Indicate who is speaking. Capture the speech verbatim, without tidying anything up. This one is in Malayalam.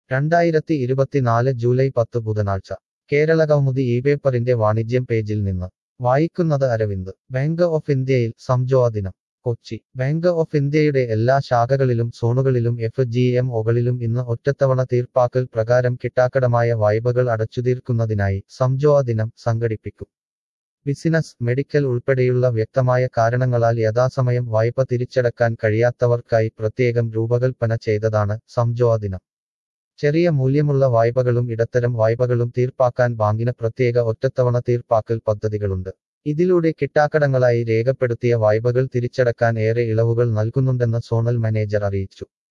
Speaker 1: രണ്ടായിരത്തി ഇരുപത്തിനാല് ജൂലൈ പത്ത് ബുധനാഴ്ച കേരള കൗമുദി ഈ പേപ്പറിന്റെ വാണിജ്യം പേജിൽ നിന്ന് വായിക്കുന്നത് അരവിന്ദ് ബാങ്ക് ഓഫ് ഇന്ത്യയിൽ സംജോഅ ദിനം കൊച്ചി ബാങ്ക് ഓഫ് ഇന്ത്യയുടെ എല്ലാ ശാഖകളിലും സോണുകളിലും എഫ് ജി എം ഒകളിലും ഇന്ന് ഒറ്റത്തവണ തീർപ്പാക്കൽ പ്രകാരം കിട്ടാക്കടമായ വായ്പകൾ അടച്ചുതീർക്കുന്നതിനായി സംജോഅ ദിനം സംഘടിപ്പിക്കും. ബിസിനസ്, മെഡിക്കൽ ഉൾപ്പെടെയുള്ള വ്യക്തമായ കാരണങ്ങളാൽ യഥാസമയം വായ്പ തിരിച്ചടക്കാൻ കഴിയാത്തവർക്കായി പ്രത്യേകം രൂപകൽപ്പന ചെയ്തതാണ് സംജോഅ ദിനം. ചെറിയ മൂല്യമുള്ള വായ്പകളും ഇടത്തരം വായ്പകളും തീർപ്പാക്കാൻ ബാങ്കിന് പ്രത്യേക ഒറ്റത്തവണ തീർപ്പാക്കൽ പദ്ധതികളുണ്ട്. ഇതിലൂടെ കിട്ടാക്കടങ്ങളായി രേഖപ്പെടുത്തിയ വായ്പകൾ തിരിച്ചടക്കാൻ ഏറെ ഇളവുകൾ നൽകുന്നുണ്ടെന്ന് സോണൽ മാനേജർ അറിയിച്ചു.